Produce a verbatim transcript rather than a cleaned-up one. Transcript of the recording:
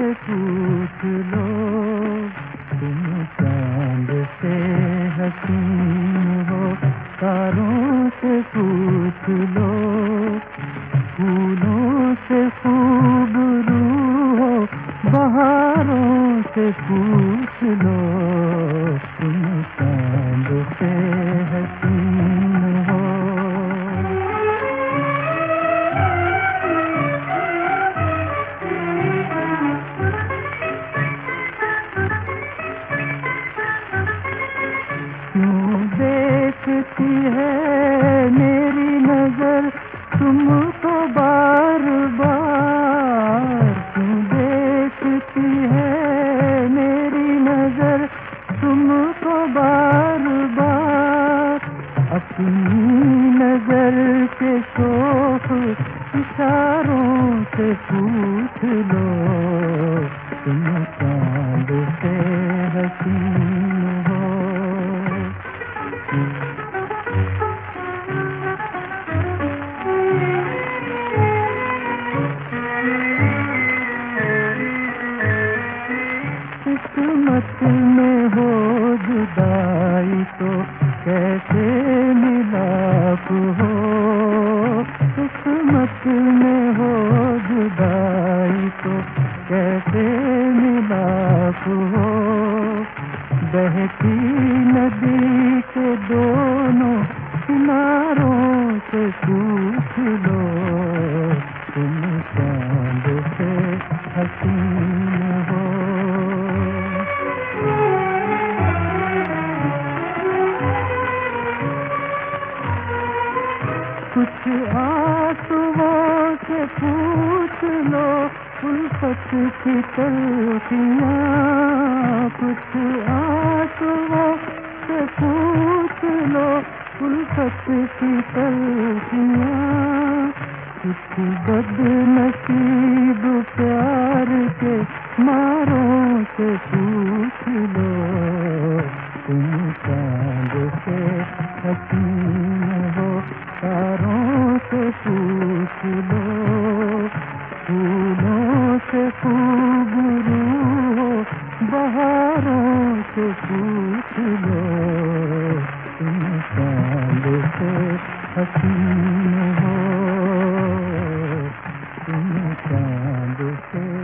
पूछ लो, तुम चांद से हसीन हो, तारों से पूछ लो, फूलों से खूबरू हो, बहारों से पूछ लो, तुम चांद से हसीन हो। क्यों देखती है मेरी नजर तुमको बार बार, क्यों देखती है मेरी नजर तुमको बार बार, अपनी नजर के शौक इशारों से पूछ लो, तुम चांद से हसीन हो। किस्मत में हो जुदाई तो कैसे मिलाप हो, किस्मत में हो जुदाई तो कैसे मिलाप हो, बहती नदी के दोनों किनारों से पूछ लो, तुम चांद से हसीन हो। कुछ आंसुओं से पूछ लो उल्फत की तलखियाँ, कुछ आंसुओं से पूछ लो उल्फत की तलखियाँ, कुछ बदनसीब प्यार के मारों से पूछ लो, तुम चांद से हसीन हो, तारों से पूछ लो, फूलों से खूबरू हो, बहारों से पूछ लो, तुम चांद से हसीन हो, तुम चांद से